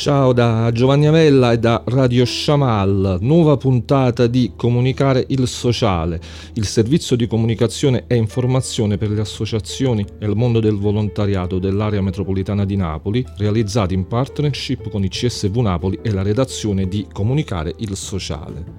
Ciao da Giovanni Avella e da Radio Shamal, nuova puntata di Comunicare il Sociale, il servizio di comunicazione e informazione per le associazioni e il mondo del volontariato dell'area metropolitana di Napoli, realizzato in partnership con il CSV Napoli e la redazione di Comunicare il Sociale.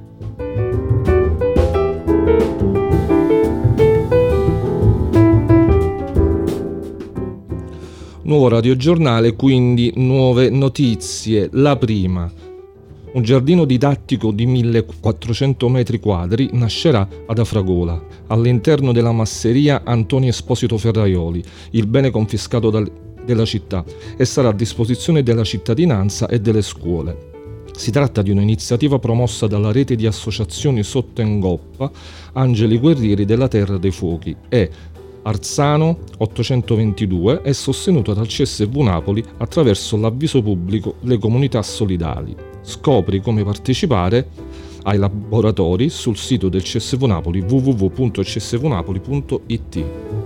Nuovo radiogiornale, quindi nuove notizie. La prima: un giardino didattico di 1400 metri quadri nascerà ad Afragola, all'interno della masseria Antonio Esposito Ferraioli, il bene confiscato della città, e sarà a disposizione della cittadinanza e delle scuole. Si tratta di un'iniziativa promossa dalla rete di associazioni sotto Engoppa Angeli Guerrieri della Terra dei Fuochi e Arzano 822 è sostenuto dal CSV Napoli attraverso l'avviso pubblico Le comunità solidali. Scopri come partecipare ai laboratori sul sito del CSV Napoli www.csvnapoli.it.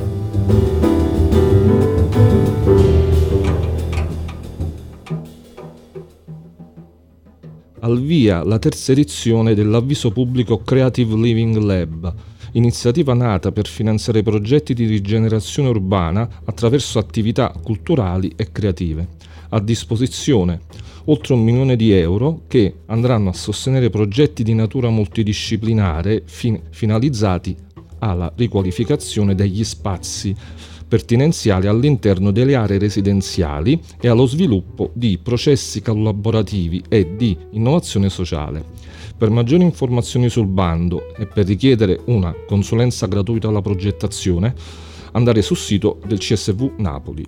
Al via la terza edizione dell'avviso pubblico Creative Living Lab, iniziativa nata per finanziare progetti di rigenerazione urbana attraverso attività culturali e creative. A disposizione oltre 1 milione di euro che andranno a sostenere progetti di natura multidisciplinare finalizzati alla riqualificazione degli spazi pertinenziali all'interno delle aree residenziali e allo sviluppo di processi collaborativi e di innovazione sociale. Per maggiori informazioni sul bando e per richiedere una consulenza gratuita alla progettazione, andare sul sito del CSV Napoli.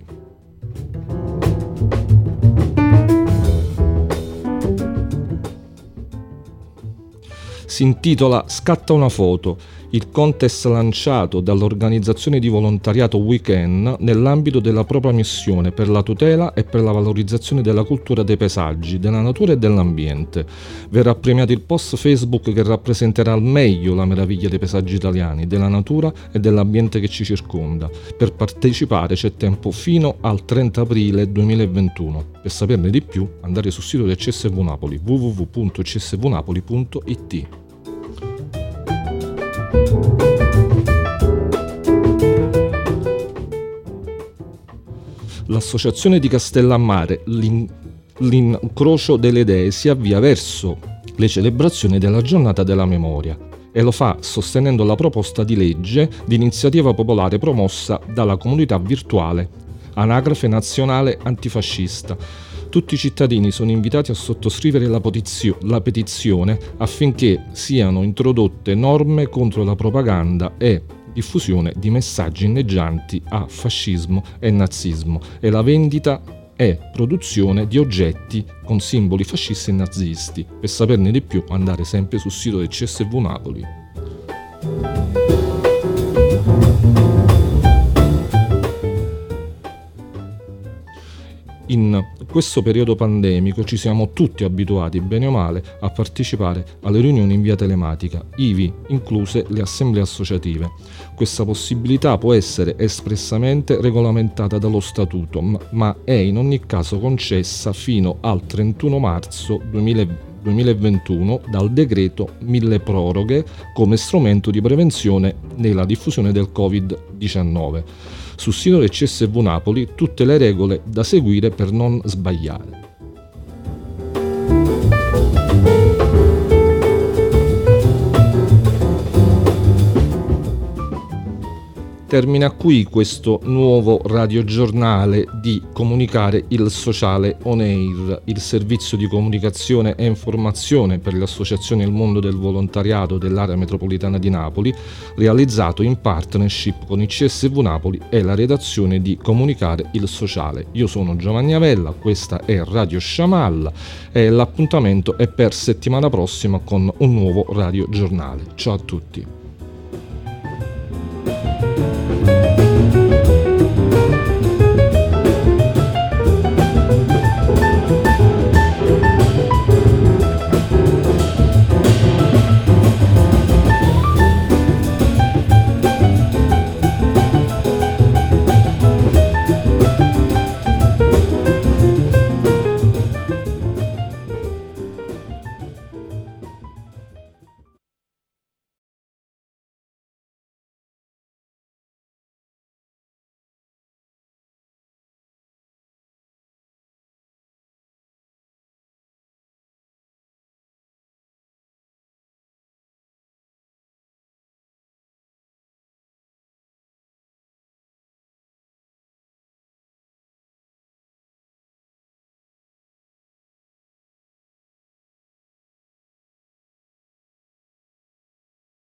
Si intitola Scatta una foto, il contest lanciato dall'organizzazione di volontariato Weekend nell'ambito della propria missione per la tutela e per la valorizzazione della cultura dei paesaggi, della natura e dell'ambiente. Verrà premiato il post Facebook che rappresenterà al meglio la meraviglia dei paesaggi italiani, della natura e dell'ambiente che ci circonda. Per partecipare c'è tempo fino al 30 aprile 2021. Per saperne di più, andare sul sito del CSV Napoli www.csvnapoli.it. L'Associazione di Castellammare, l'Incrocio delle Dee, si avvia verso le celebrazioni della Giornata della Memoria e lo fa sostenendo la proposta di legge di iniziativa popolare promossa dalla comunità virtuale Anagrafe Nazionale Antifascista. Tutti i cittadini sono invitati a sottoscrivere la petizione affinché siano introdotte norme contro la propaganda e diffusione di messaggi inneggianti a fascismo e nazismo e la vendita e produzione di oggetti con simboli fascisti e nazisti. Per saperne di più, andare sempre sul sito del CSV Napoli. In questo periodo pandemico ci siamo tutti abituati, bene o male, a partecipare alle riunioni in via telematica, ivi incluse le assemblee associative. Questa possibilità può essere espressamente regolamentata dallo Statuto, ma è in ogni caso concessa fino al 31 marzo 2021 dal decreto milleproroghe come strumento di prevenzione nella diffusione del Covid-19. Sul sito del CSV Napoli tutte le regole da seguire per non sbagliare. Termina qui questo nuovo radiogiornale di Comunicare il Sociale On Air, il servizio di comunicazione e informazione per le associazioni e il mondo del volontariato dell'area metropolitana di Napoli, realizzato in partnership con il CSV Napoli e la redazione di Comunicare il Sociale. Io sono Giovanni Avella, questa è Radio Shamal e l'appuntamento è per settimana prossima con un nuovo radiogiornale. Ciao a tutti.